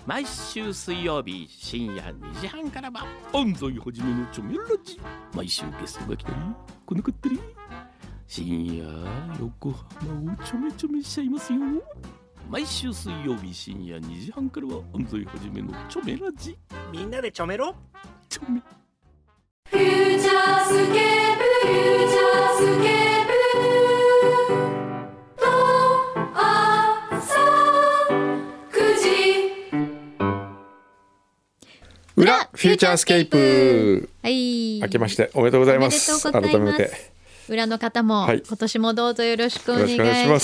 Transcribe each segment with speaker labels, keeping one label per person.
Speaker 1: 毎週水曜日深夜2時半からは安西はじめのチョメラジ。毎週ゲストが来たり来なかったり、深夜横浜をちょめちょめしちゃいますよ。毎週水曜日深夜2時半からは安西はじめのチョメラジ。
Speaker 2: みんなでちょめろ。
Speaker 1: チョメ
Speaker 3: フューチャースケープ、フューチャースケープと朝9時
Speaker 4: 裏フューチャースケープ。
Speaker 5: はい。
Speaker 4: 明けましておめでとうございます。
Speaker 5: おめでとうございます。
Speaker 4: 改めて
Speaker 5: 裏の方も、今年もどうぞよろしくお願いします。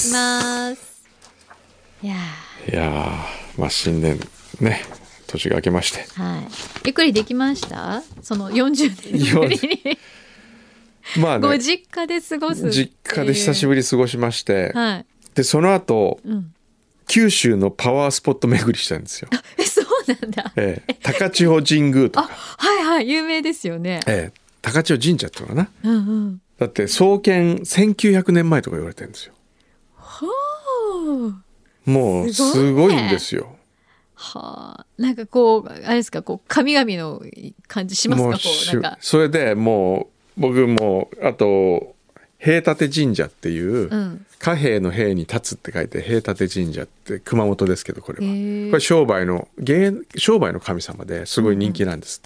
Speaker 5: いや
Speaker 4: まあ新年ね、年が明けまして、
Speaker 5: はい、ゆっくりできました？その40年ぶりに
Speaker 4: まあね、
Speaker 5: ご実家で過ごす
Speaker 4: 実家で久しぶり過ごしまして、
Speaker 5: はい、
Speaker 4: でその後、九州のパワースポット巡りしたんですよ。
Speaker 5: そうなんだ。
Speaker 4: 高千穂神宮とか、
Speaker 5: はいはい、有名ですよね。
Speaker 4: 高千穂神社っていうのかな、だって創建1900年前とか言われてるんですよ。もうすごいんですよ。
Speaker 5: はあ、なんかこうあれですか、こう神々の感じしますか？こうなんか
Speaker 4: それでもう僕もあと平立神社っていう、貨幣の幣に立つって書いて平立神社って熊本ですけど、これは商売の神様ですごい人気なんですって、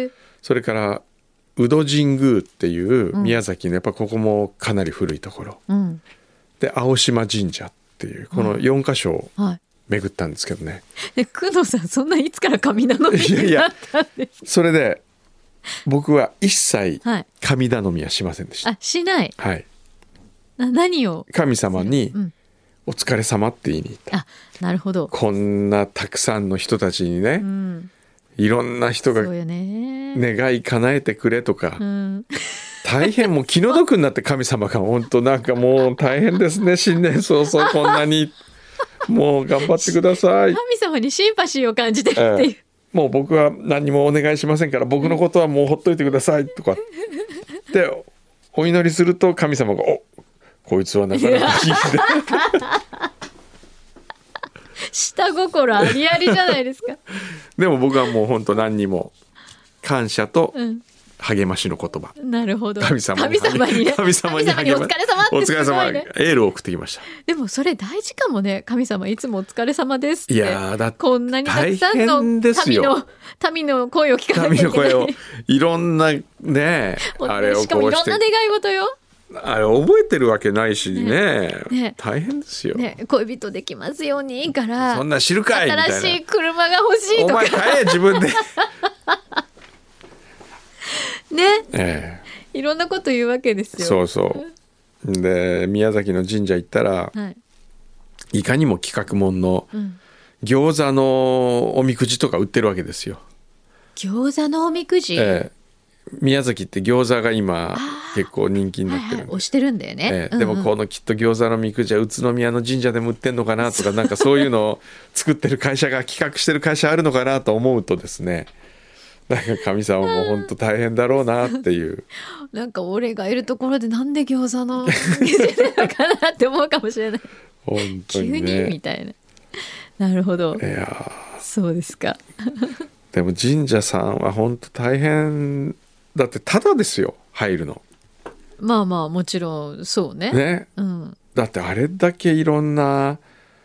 Speaker 4: それから宇土神宮っていう宮崎のやっぱここもかなり古いところ、で青島神社っていうこの4カ所を巡ったんですけどね。
Speaker 5: 工藤さん、そんないつから神頼みになったんですか？
Speaker 4: それで僕は一切神頼みはしませんでした。
Speaker 5: あ、しない。
Speaker 4: はい。
Speaker 5: 何を？
Speaker 4: 神様にお疲れ様って言いに行った。
Speaker 5: あ、なるほど。
Speaker 4: こんなたくさんの人たちにね、いろんな人が願い叶えてくれとか、大変もう気の毒になって、神様が本当なんかもう大変ですね、新年早々こんなにもう頑張ってください。
Speaker 5: 神様にシンパシーを感じてるっていう、
Speaker 4: もう僕は何もお願いしませんから僕のことはもうほっといてくださいとかでお祈りすると、神様がこいつはなかなかいいね
Speaker 5: 下心ありありじゃないですか
Speaker 4: でも僕はもう本当何にも感謝と励ましの言葉、
Speaker 5: なるほど。
Speaker 4: 神様に
Speaker 5: お疲れ様
Speaker 4: お疲れ様、エールを送ってきました。
Speaker 5: でもそれ大事かもね。神様いつもお疲れ様ですって。
Speaker 4: いやだって
Speaker 5: こんなにたくさんの民の声を聞かなきゃいけない。民の声を
Speaker 4: いろんなね、あれをこうして、
Speaker 5: しかもいろんな願い事よ。
Speaker 4: あれ覚えてるわけないし ね大変ですよ、
Speaker 5: 恋人できますようにから
Speaker 4: そんな知るかいみたいな、
Speaker 5: 新しい車が欲しいとか、
Speaker 4: お前買え自分で
Speaker 5: ね、いろんなこと言うわけですよ。
Speaker 4: そうそうで宮崎の神社行ったら、いかにも企画もんの餃子のおみくじとか売ってるわけですよ。
Speaker 5: 餃子のおみくじ、
Speaker 4: 宮崎って餃子が今結構人気になってるんで、
Speaker 5: 推してるんだよね、
Speaker 4: でもこのきっと餃子のみくじは宇都宮の神社でも売ってんのかなとか、なんかそういうのを作ってる会社が企画してる会社あるのかなと思うとですね、なんか神様も本当大変だろうなっていう
Speaker 5: なんか俺がいるところでなんで餃子のなのかなって思うかもしれない
Speaker 4: 本当に、ね、
Speaker 5: 急にみたいな。なるほど。
Speaker 4: いや
Speaker 5: そうですか
Speaker 4: でも神社さんは本当大変だって、ただですよ入るの。
Speaker 5: まあまあもちろんそうね、だってあれだけいろんな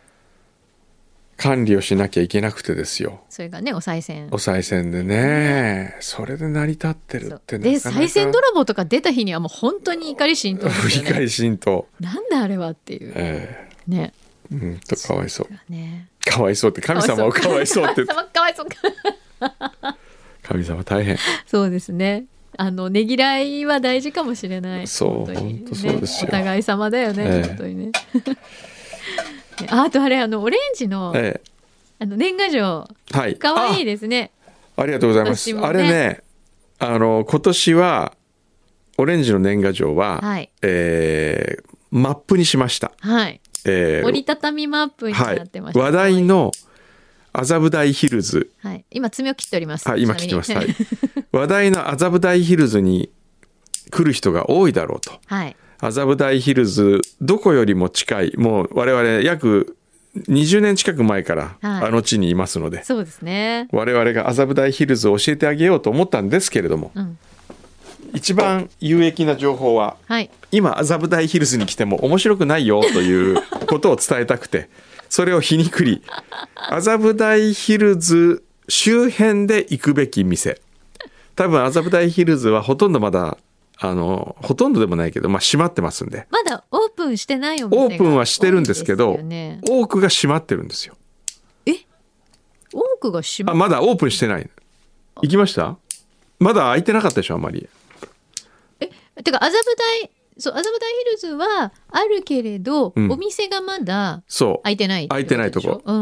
Speaker 5: 管理をしなきゃいけなくてですよ。 それがねお賽
Speaker 4: 銭でね、それで成り立ってるって
Speaker 5: で、賽銭泥棒とか出た日にはもう本当に怒り心頭ですよね。
Speaker 4: 怒り心頭
Speaker 5: なんであれはっていう、ね、
Speaker 4: かわいそう、かわいそうって神様をかわいそうって
Speaker 5: かわいそう
Speaker 4: 神様大変。
Speaker 5: そうですね、ねぎらいは大事かもしれない。
Speaker 4: そう本当そうですよ、
Speaker 5: お互い様だよね、本当にねあとあれオレンジの、年賀状、かわいいですね。
Speaker 4: ありがとうございます、あれね、今年はオレンジの年賀状は、マップにしました。
Speaker 5: 折りたたみマップになってました、
Speaker 4: 話題の麻布台ヒルズ、
Speaker 5: 今爪を切っております。
Speaker 4: 今切ってます、話題の麻布台ヒルズに来る人が多いだろうと、麻布台ヒルズどこよりも近い、もう我々約 20年近く前からあの地にいますので、
Speaker 5: そうですね、
Speaker 4: 我々が麻布台ヒルズを教えてあげようと思ったんですけれども、一番有益な情報は、今麻布台ヒルズに来ても面白くないよということを伝えたくてそれを皮肉り麻布台ヒルズ周辺で行くべき店、多分麻布台ヒルズはほとんどまだほとんどでもないけど、閉まってますんで、
Speaker 5: まだオープンしてないお店が
Speaker 4: オープンはしてるんですけど、
Speaker 5: 多いですよね、
Speaker 4: 多くが閉まってるんですよ。
Speaker 5: 多くが閉まって
Speaker 4: まだオープンしてない。行きました？まだ開いてなかったでしょ、あんまり。
Speaker 5: てか麻布台ヒルズはあるけれど、お店がまだ開いてない
Speaker 4: 開いてないとこ、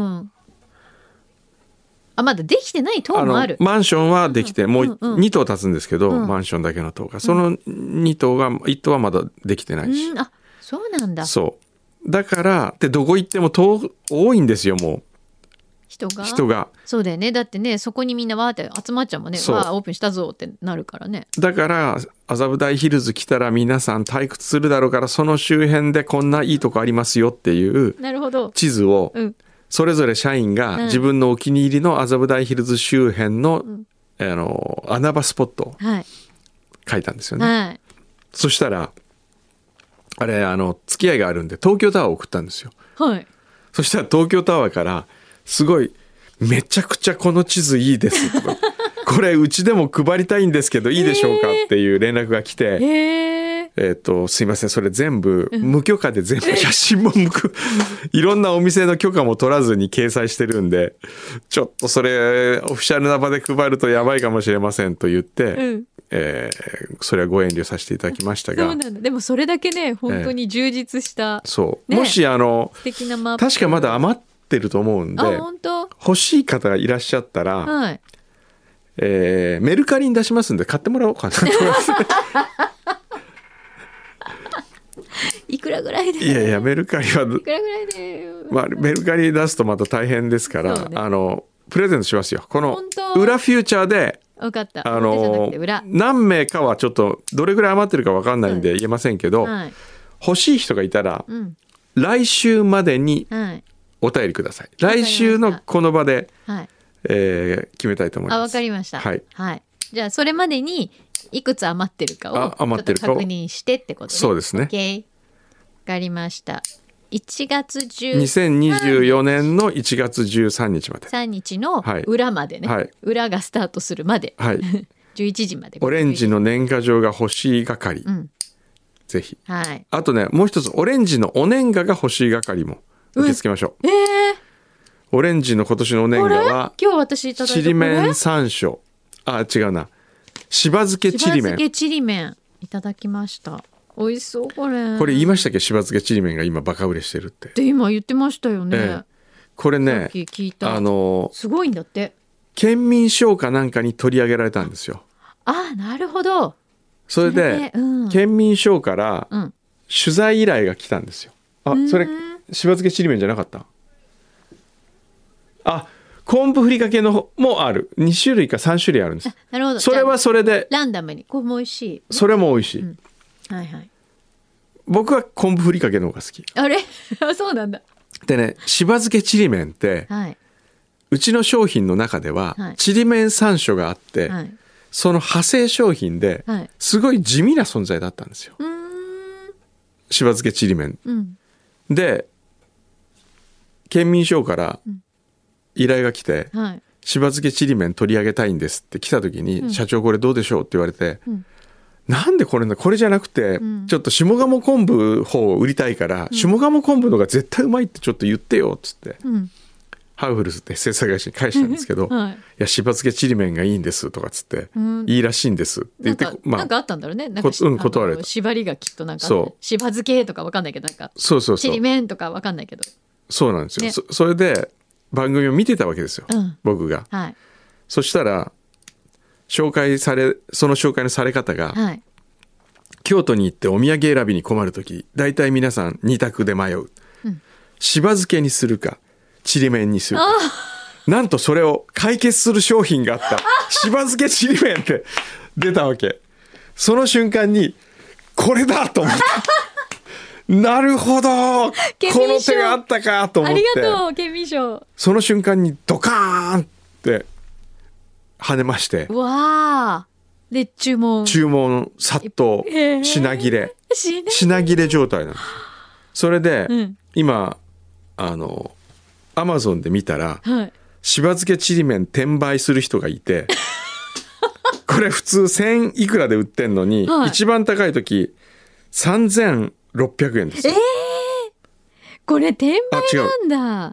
Speaker 5: まだできてない棟もある。
Speaker 4: マンションはできて、もう2棟建つんですけど、マンションだけの棟が、その2棟が1棟はまだできてないし、
Speaker 5: そうなんだ。
Speaker 4: そうだからでどこ行っても多いんですよ、もう人が。そうだよ
Speaker 5: ね、だってね、そこにみんなわーって集まっちゃうもんね。わーオープンしたぞってなるからね。
Speaker 4: だから麻布台ヒルズ来たら皆さん退屈するだろうから、その周辺でこんないいとこありますよっていう地図を、それぞれ社員が自分のお気に入りの麻布台ヒルズ周辺の、穴場スポットを書いたんですよね、そしたらあれ付き合いがあるんで東京タワーを送ったんですよ、そしたら東京タワーからすごいめちゃくちゃこの地図いいですとかこれうちでも配りたいんですけどいいでしょうかっていう連絡が来て、すいませんそれ全部無許可で全部写真もいろんなお店の許可も取らずに掲載してるんで、ちょっとそれオフィシャルな場で配るとやばいかもしれませんと言って、それはご遠慮させていただきましたが、
Speaker 5: そうなんだ。でもそれだけね本当に充実した、
Speaker 4: もし
Speaker 5: 素敵なマップ、
Speaker 4: 確かまだ余ってると思うんで、欲しい方がいらっしゃったら、メルカリに出しますんで買ってもらおうかなと思います
Speaker 5: いくらぐらいで？
Speaker 4: いやメルカリはい
Speaker 5: くらぐらいで、
Speaker 4: メルカリ出すとまた大変ですから、プレゼントしますよ。この裏フューチャーで
Speaker 5: 分かった、
Speaker 4: 何名かはちょっとどれぐらい余ってるか分かんないんで言えませんけど、欲しい人がいたら、来週までにお便りください。来週のこの場で、決めたいと思います。
Speaker 5: 分かりました、じゃあそれまでにいくつ余ってるかをちょっと確認してってことね。
Speaker 4: そうですね。
Speaker 5: 分かりました。
Speaker 4: 2024年の1月13日まで
Speaker 5: 3日の裏までね、裏がスタートするまで、11時まで。
Speaker 4: オレンジの年賀状が欲しい係、ぜひ、あとねもう一つオレンジのお年賀が欲しい係も受け付けましょう。オレンジの今年のお年賀は
Speaker 5: 今日私いただいた
Speaker 4: ちりめん山椒、違うな、しば漬けちりめん。
Speaker 5: しば漬けちりめんいただきました。美味しそうこれ。
Speaker 4: これ言いましたっけ、しば漬けちりめんが今バカ売れしてるって。
Speaker 5: で今言ってましたよね。
Speaker 4: これね、
Speaker 5: 聞いた。すごいんだって。
Speaker 4: 県民賞かなんかに取り上げられたんですよ。
Speaker 5: なるほど。
Speaker 4: それで、県民賞から取材依頼が来たんですよ。それしば漬けちりめんじゃなかった？昆布ふりかけのもある。2種類か3種類あるんです。
Speaker 5: なるほど。
Speaker 4: それはそれで
Speaker 5: ランダムにこれも美味しい。
Speaker 4: それも美味しい、僕は昆布ふりかけの方が好き。
Speaker 5: あれそうなんだ。
Speaker 4: でね、しば漬けちりめんって、うちの商品の中では、ちりめん山椒があって、その派生商品ですごい地味な存在だったんですよ、しば漬けちりめん、で県民賞から依頼が来て、しば漬けちりめん取り上げたいんですって来た時に、社長これどうでしょうって言われて、なんでこれじゃなくて、ちょっと下鴨昆布方を売りたいから、下鴨昆布のが絶対うまいってちょっと言ってよっつって、ハウフルスって制作会社に返したんですけど、いやしば漬けちりめんがいいんですとかっつって、いいらしいんですって言って、
Speaker 5: なんかあったんだろうね。
Speaker 4: 断られた。
Speaker 5: 縛りがきっとなんかしば漬けとかわかんないけど、なんかちりめんとかわかんないけど、
Speaker 4: そうなんですよ、それで番組を見てたわけですよ、僕が、そしたらその紹介のされ方が、京都に行ってお土産選びに困るとき大体皆さん2択で迷う、しば漬けにするかちりめんにするか、なんとそれを解決する商品があった。しば漬けちりめんって出たわけ。その瞬間にこれだと思ったなるほど、この手があったかと思って、
Speaker 5: ありがとうケミー賞。
Speaker 4: その瞬間にドカーンって跳ねまして、
Speaker 5: わーで注文
Speaker 4: 殺到、品切れ状態なんです。それで、今アマゾンで見たら、しば漬けちりめん転売する人がいてこれ普通1000いくらで売ってんのに、一番高い時3600円ですよ。
Speaker 5: これ転売なんだ。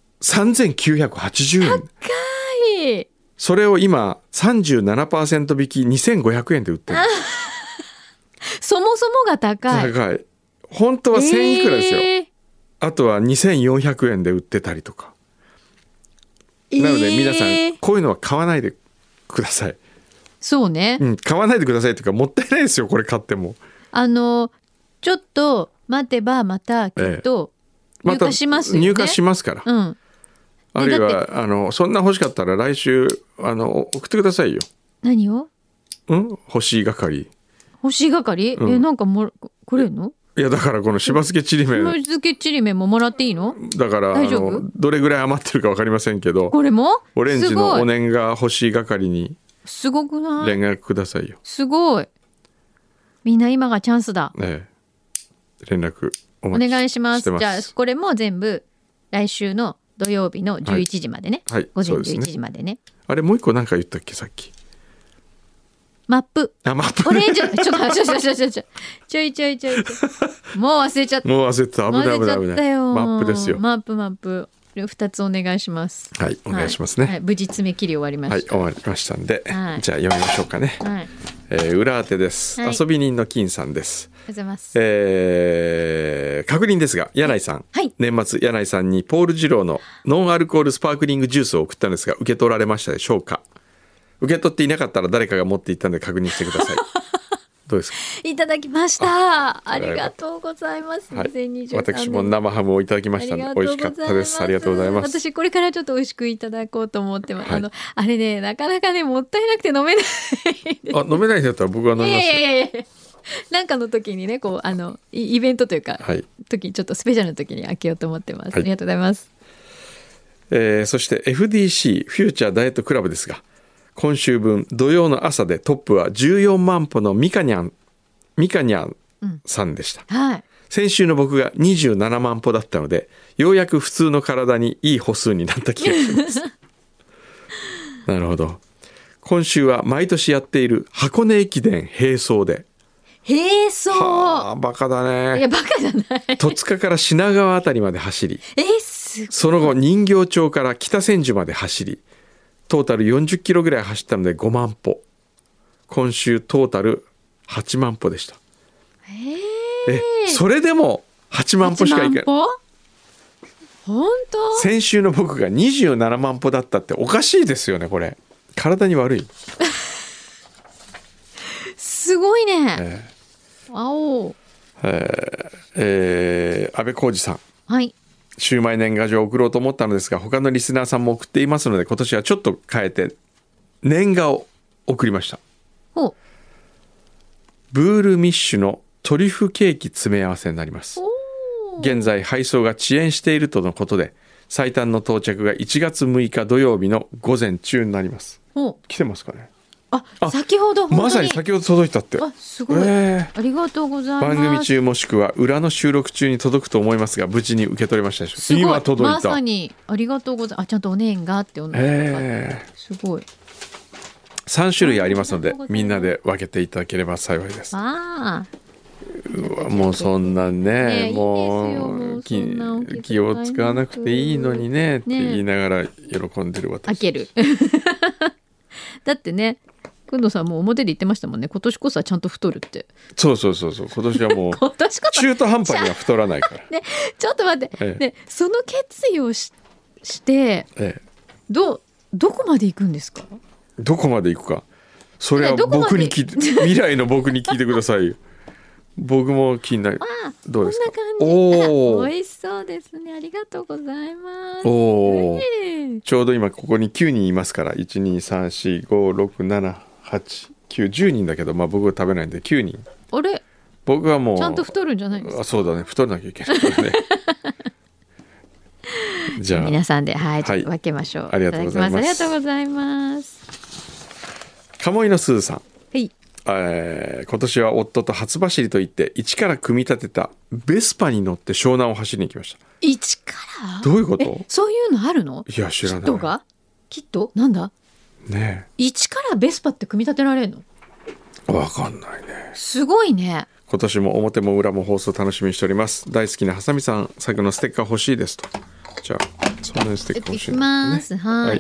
Speaker 4: 3980円。
Speaker 5: 高い。
Speaker 4: それを今 37% 引き2500円で売ってる。
Speaker 5: そもそもが高い。
Speaker 4: 本当は1000いくらですよ。あとは2400円で売ってたりとか。なので皆さんこういうのは買わないでください。
Speaker 5: そうね、
Speaker 4: 買わないでくださいっていうか、もったいないですよこれ買っても。
Speaker 5: ちょっと待てばまたきっと入荷しますよね。
Speaker 4: 入荷しますから、あるいはそんな欲しかったら来週送ってくださいよ。
Speaker 5: 何を？
Speaker 4: 欲しい係。
Speaker 5: なんかくれるの？
Speaker 4: いやだからこのしば漬けちりめん。
Speaker 5: しば漬けちりめんももらっていいの？
Speaker 4: だからどれぐらい余ってるか分かりませんけど、
Speaker 5: これも
Speaker 4: オレンジのお年が欲しい係に
Speaker 5: すごくない？
Speaker 4: 連絡くださいよ。
Speaker 5: すごい。みんな今がチャンスだ。
Speaker 4: 連絡お
Speaker 5: 願いします。じゃあこれも全部来週の土曜日の11時までね。午前11時までね。
Speaker 4: あれもう一個何か言ったっけさっき。
Speaker 5: マップ。オレンジ。ちょい。もう忘れちゃった。
Speaker 4: もう忘れてた。危ない。マップですよ。
Speaker 5: マップ。2つお願いします。
Speaker 4: はい、お願いしますね。
Speaker 5: 無事詰め切り終わりました。
Speaker 4: 終わりましたんで、じゃあ読みましょうかね。裏当てです。遊び人の金さんです。
Speaker 5: ありがとうございます。
Speaker 4: 確認ですが、柳井さん、年末柳井さんにポール・ジローのノンアルコールスパークリングジュースを送ったんですが、受け取られましたでしょうか？受け取っていなかったら誰かが持っていったので確認してください。どうですか？
Speaker 5: いただきました。ありがとうございます。
Speaker 4: 私も生ハムをいただきましたので美味しかったです。ありがとうございます。
Speaker 5: 私これからちょっと美味しくいただこうと思ってます。あれね、なかなかね、もったいなくて飲めない。
Speaker 4: 飲めないんだったら僕は飲みますよ。
Speaker 5: なんかの時にね、こうイベントというか、時ちょっとスペシャルの時に開けようと思ってます。ありがとうございます。
Speaker 4: そして FDC フューチャーダイエットクラブですが、今週分土曜の朝でトップは14万歩のミカニャンさんでした。先週の僕が27万歩だったので、ようやく普通の体にいい歩数になった気がします。なるほど。今週は毎年やっている箱根駅伝並走で。バカだね。
Speaker 5: いやバカじゃない。
Speaker 4: 戸塚から品川あたりまで走り、その後人形町から北千住まで走り、トータル40キロぐらい走ったので5万歩。今週トータル8万歩でした。それでも8万歩しかいけない。
Speaker 5: 本当？
Speaker 4: 先週の僕が27万歩だったっておかしいですよね。これ体に悪い。
Speaker 5: すごいね。安
Speaker 4: 倍浩二さん。
Speaker 5: はい。
Speaker 4: シウマイ年賀状を送ろうと思ったのですが、他のリスナーさんも送っていますので、今年はちょっと変えて年賀を送りました。ブールミッシュのトリュフケーキ詰め合わせになります。現在配送が遅延しているとのことで、最短の到着が1月6日土曜日の午前中になります。来てますかね？
Speaker 5: 先ほど
Speaker 4: まさに先ほど届いたって。
Speaker 5: すごい、ありがとうございます。
Speaker 4: 番組中もしくは裏の収録中に届くと思いますが、無事に受け取りましたでしょう。今届いた。
Speaker 5: まさにありがとうございます。ちゃんとお年賀ってすごい。
Speaker 4: 3種類ありますので、みんなで分けていただければ幸いです。もうそんなね、もう気を使わなくていいのにねって言いながら喜んでる私。
Speaker 5: 開ける。だってね、くんどさんも表で言ってましたもんね。今年こそはちゃんと太るって。
Speaker 4: そう今年はもう中途半端には太らないから
Speaker 5: ね。ちょっと待って、ね、その決意をして、どこまで行くんですか？
Speaker 4: どこまで行くか、それは僕に聞いて、未来の僕に聞いてくださいよ。僕も気になる。どうですか？
Speaker 5: こんな感じ。美味しそうですね。ありがとうございます。
Speaker 4: ちょうど今ここに9人いますから、1、2、3、4、5、6、7、8、9、10人だけど、僕は食べないんで9人。
Speaker 5: あれ
Speaker 4: 僕はもう
Speaker 5: ちゃんと太るんじゃないですか。
Speaker 4: そうだね、太らなきゃいけないからねじゃあ
Speaker 5: 皆さんで、はい、ちょっと分けましょう。
Speaker 4: ありがとうございます。
Speaker 5: ありがとうございます。
Speaker 4: 鴨居のすずさん、
Speaker 5: はい、
Speaker 4: 今年は夫と初走りといって一から組み立てたベスパに乗って湘南を走りに行きました。
Speaker 5: 一から
Speaker 4: どういうこと？
Speaker 5: そういうのあるの？
Speaker 4: いや知らない。
Speaker 5: キットが？キット？なんだ？
Speaker 4: ねえ、
Speaker 5: 一からベスパって組み立てられるの？
Speaker 4: わかんないね。
Speaker 5: すごいね。
Speaker 4: 今年も表も裏も放送楽しみにしております。大好きなハサミさん作のステッカー欲しいですと。じゃあそんなにステッカー欲しい
Speaker 5: ます、ね、はい、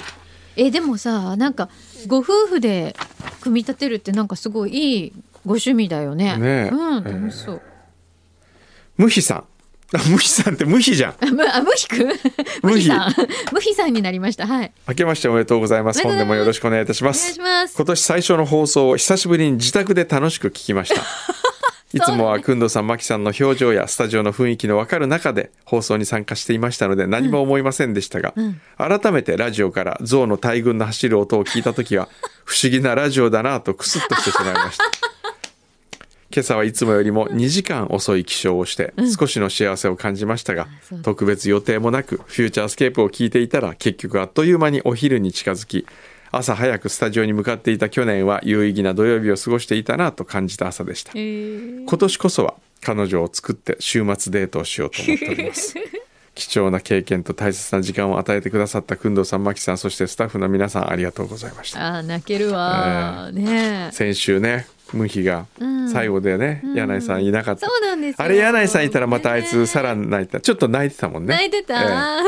Speaker 5: でもさ、なんかご夫婦で組み立てるってなんかすごいいいご趣味だよね。
Speaker 4: ねえ、
Speaker 5: 楽しそう。
Speaker 4: 無比さん、無比さんって無比じゃん。
Speaker 5: 無比くん無比さん無比さんになりました。はい。
Speaker 4: 明けましておめでとうございます。本年もよろしくお願いいたします。
Speaker 5: お願いします。
Speaker 4: 今年最初の放送を久しぶりに自宅で楽しく聞きましたいつもはくんどさん、まきさんの表情やスタジオの雰囲気の分かる中で放送に参加していましたので何も思いませんでしたが、改めてラジオから象の大群の走る音を聞いた時は不思議なラジオだなとクスッとしてしまいました今朝はいつもよりも2時間遅い起床をして少しの幸せを感じましたが、特別予定もなくフューチャースケープを聞いていたら結局あっという間にお昼に近づき、朝早くスタジオに向かっていた去年は有意義な土曜日を過ごしていたなと感じた朝でした。今年こそは彼女を作って週末デートをしようと思っております貴重な経験と大切な時間を与えてくださったくんどうさん、まきさん、そしてスタッフの皆さんありがとうございました。
Speaker 5: 泣けるわ、ね。
Speaker 4: 先週ね、無比が最後でね、柳井さんいなかった、
Speaker 5: そうなんですよ。
Speaker 4: あれ柳井さんいたらまたあいつさらに泣いてた、ちょっと泣いてたもんね。
Speaker 5: 泣いてた、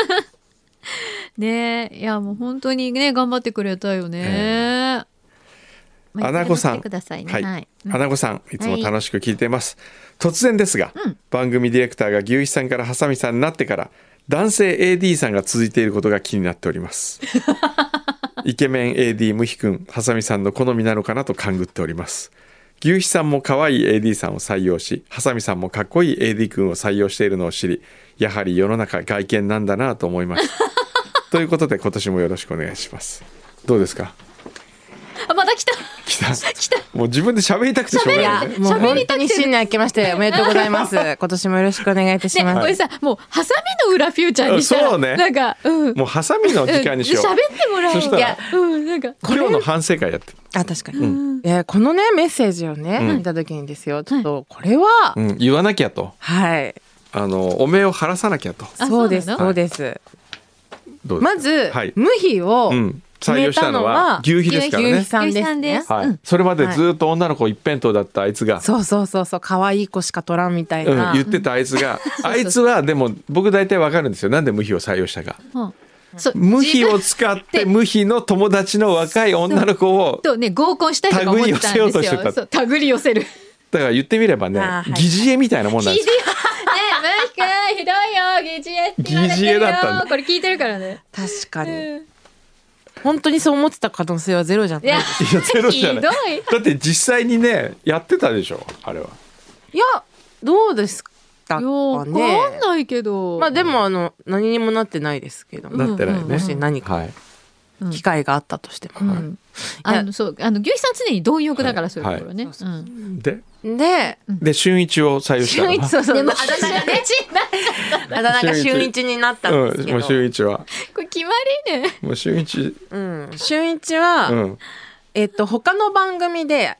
Speaker 5: ねえ、いやもう本当にね頑張ってくれたよね。
Speaker 4: アナゴさん、アナゴさんいつも楽しく聞いています、突然ですが、番組ディレクターが牛一さんからハサミさんになってから男性 AD さんが続いていることが気になっておりますイケメン AD ムヒ君、ハサミさんの好みなのかなと勘ぐっております。牛一さんも可愛い AD さんを採用し、ハサミさんもかっこいい AD 君を採用しているのを知り、やはり世の中外見なんだなと思いましたということで今年もよろしくお願いします。どうですか？
Speaker 5: また来た
Speaker 4: もう自分で喋りたくてしょうがない、ね、
Speaker 2: もう本当に新年明けましておめでとうございます今年もよろしくお願いいたします、
Speaker 5: これさ、もうハサミの裏フューチャーにしたら、
Speaker 4: そうね、
Speaker 5: なんか、
Speaker 4: もうハサミの時間にしよう、
Speaker 5: 喋ってもらおう。
Speaker 4: そしたら、
Speaker 5: なんか
Speaker 4: 今日の反省会やってる。
Speaker 2: 確かに、このねメッセージをね、見た時にですよ、ちょっとこれは、
Speaker 4: 言わなきゃと、
Speaker 2: はい、
Speaker 4: お目を晴らさなきゃと。
Speaker 2: そうですそうです、まず、無比を
Speaker 4: 採用したのは牛皮ですからね。
Speaker 2: 牛皮さんですね、
Speaker 4: それまでずっと女の子一辺倒だったあいつが、
Speaker 2: そう可愛い子しか取らんみたいな、
Speaker 4: 言ってたあいつが、あいつはでも僕大体わかるんですよ、なんで無比を採用したか。無比を使って無比の友達の若い女の子を
Speaker 5: とね合コンしたいとか思ってたんですよ。そう手繰り寄せる。
Speaker 4: だから言ってみればね、疑似餌みたいなもんなんですよ。
Speaker 5: ねえ、ムヒ君ひどいよ、疑似餌って言われてるよ。疑似餌だったんだ。これ聞いてるからね。
Speaker 2: 確かに。本当にそう思ってた可能性はゼロじゃないですか。
Speaker 4: いやゼロじゃない。だって実際にねやってたでしょあれは。
Speaker 2: いやどうですかね。
Speaker 5: わかんないけど。
Speaker 2: まあでも何にもなってないですけど。
Speaker 4: なってないね。
Speaker 2: もし何か機会があったとしても。
Speaker 5: そう牛皮さん常に貪欲だからそういうところね。
Speaker 4: で俊一を採用したのは。
Speaker 2: そうでもあだ名が俊一になったんですけど。
Speaker 4: もう俊一は。
Speaker 5: これ決まりね。
Speaker 4: もう俊一。
Speaker 2: 俊一は。他の番組で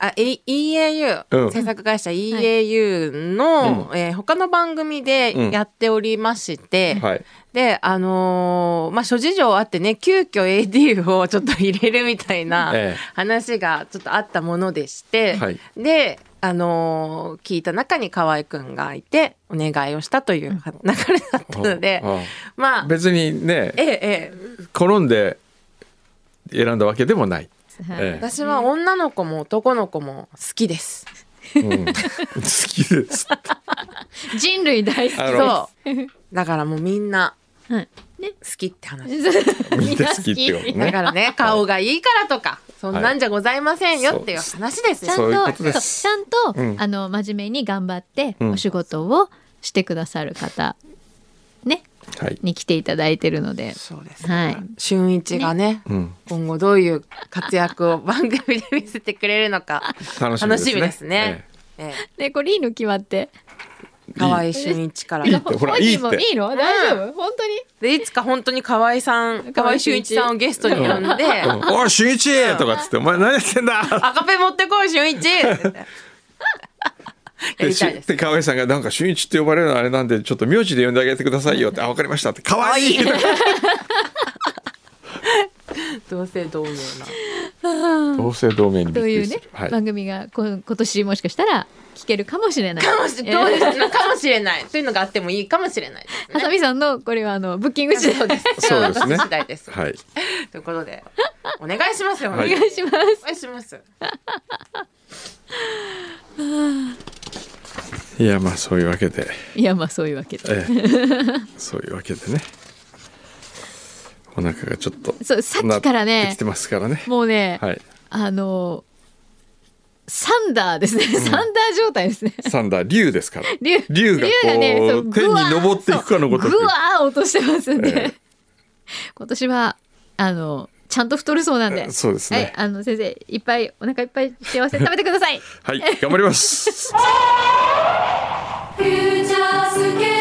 Speaker 2: EAU、制作会社 EAU の、他の番組でやっておりまして、で諸事情あってね急遽 AD をちょっと入れるみたいな話がちょっとあったものでして、で聞いた中に河合くんがいてお願いをしたという流れだったので、まあ
Speaker 4: 別にね、転んで選んだわけでもない。
Speaker 2: 私は女の子も男の子も好きです、
Speaker 4: 好きです
Speaker 5: 人類大好き。
Speaker 2: そうだからもうみんな好きって話、
Speaker 4: みんな好きってことね。
Speaker 2: だからね顔がいいからとかそんなんじゃございませんよっていう話ですよ。
Speaker 5: ちゃんと真面目に頑張ってお仕事をしてくださる方ねに来ていただいてるので、
Speaker 2: そうですね。俊一がね、今後どういう活躍を番組で見せてくれるのか楽しみですね。
Speaker 5: ね、これいいの決まって。
Speaker 2: 河合俊一から。
Speaker 4: ほら、いいって。
Speaker 5: いいの？大丈夫？本当に？
Speaker 2: で、いつか本当に河合俊一さんをゲストに呼んで、
Speaker 4: おい、俊一とかっつって、お前何やってんだ。
Speaker 2: 赤ペン持ってこい、俊一
Speaker 4: で河合さんがなんか俊一って呼ばれるのあれなんでちょっと名字で呼んであげてくださいよって、あ、わかりましたって、かわいい。
Speaker 2: 同姓同名
Speaker 4: な。同姓同名にびっくりする。
Speaker 5: というね、番組が今年もしかしたら聞けるかもしれない。
Speaker 2: かもしれない。そういうのがあってもいいかもしれないですね。
Speaker 5: はさみさんのこれはブッキング次第です。
Speaker 4: そうですね。
Speaker 2: 次第です。
Speaker 4: はい。
Speaker 2: ということでお願いしますよ。
Speaker 5: お願いします。
Speaker 2: お願いします。
Speaker 4: いや、まあそういうわけで。
Speaker 5: そういうわけで。
Speaker 4: そういうわけでね。お腹がちょっと
Speaker 5: そう、さっきからね
Speaker 4: できてますからね。
Speaker 5: もうね、
Speaker 4: はい、
Speaker 5: サンダーですね、サンダー状態ですね。
Speaker 4: サンダー竜ですから。竜がこう、
Speaker 5: ね、
Speaker 4: 天に昇っていくかのごとく
Speaker 5: ぐわー落としてますんで、今年はちゃんと太るそうなんで、
Speaker 4: そうですね。
Speaker 5: はい、先生いっぱいお腹いっぱい幸せ食べてください。
Speaker 4: はい、頑張ります。
Speaker 3: フューチャースケープ